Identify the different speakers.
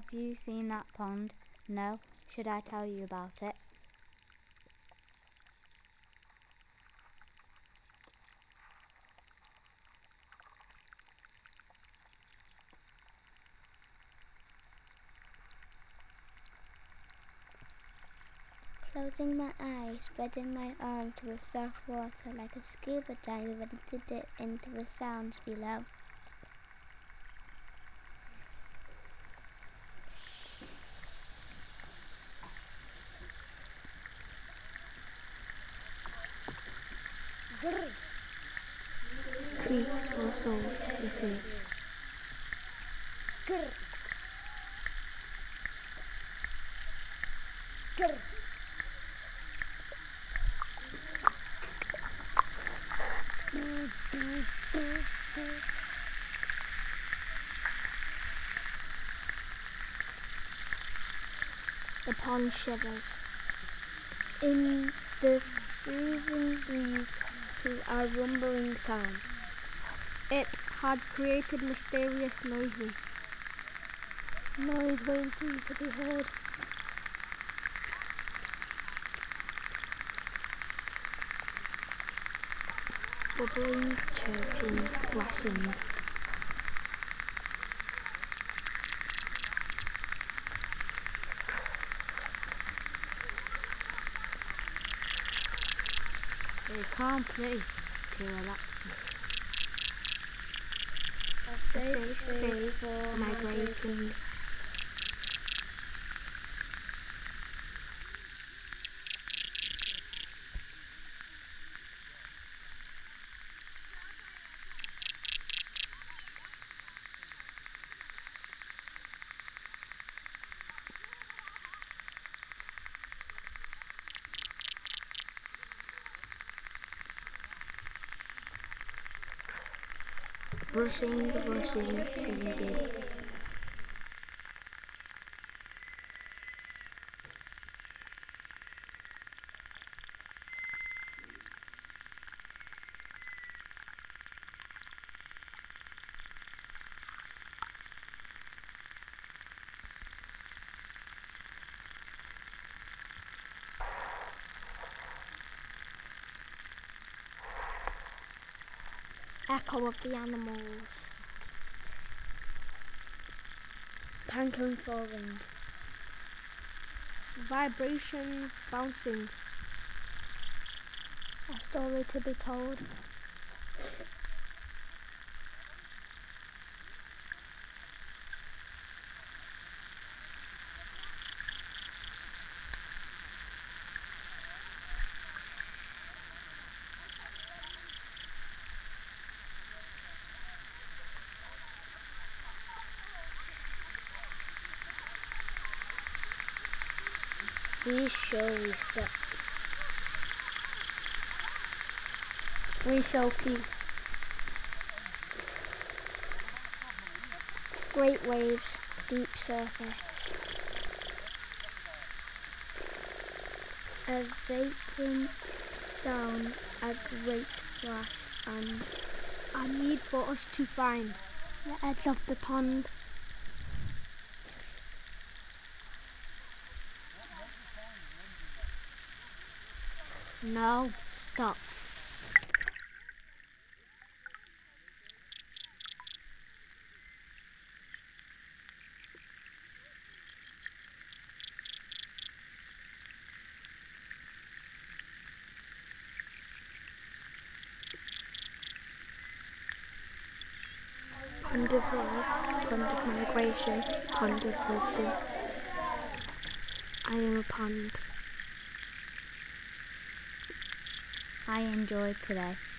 Speaker 1: you seen that pond? No. Should I tell you about it?
Speaker 2: Closing my eyes, spreading my arm to the soft water like a scuba diver ready to dip into the sounds below.
Speaker 3: Creaks, rustles, hisses.
Speaker 2: Grr. Grr.
Speaker 3: The pond shivers.
Speaker 2: In the freezing breeze to a rumbling sound.
Speaker 3: It had created mysterious noises. Noise waiting to be heard. Bubbling, chirping, splashing. A calm place to relax. A safe space for migrating. Brushing, rushing, singing. Echo of the animals.
Speaker 2: Pine cones falling.
Speaker 3: Vibrations bouncing. A story to be told.
Speaker 2: We show respect.
Speaker 3: We show peace. Great waves, deep surface.
Speaker 2: A vagrant sound, a great splash, and
Speaker 3: A need for us to find the edge of the pond.
Speaker 1: No. Stop.
Speaker 3: Pond of life, pond of migration, pond of wisdom. I am a pond.
Speaker 1: I enjoyed today.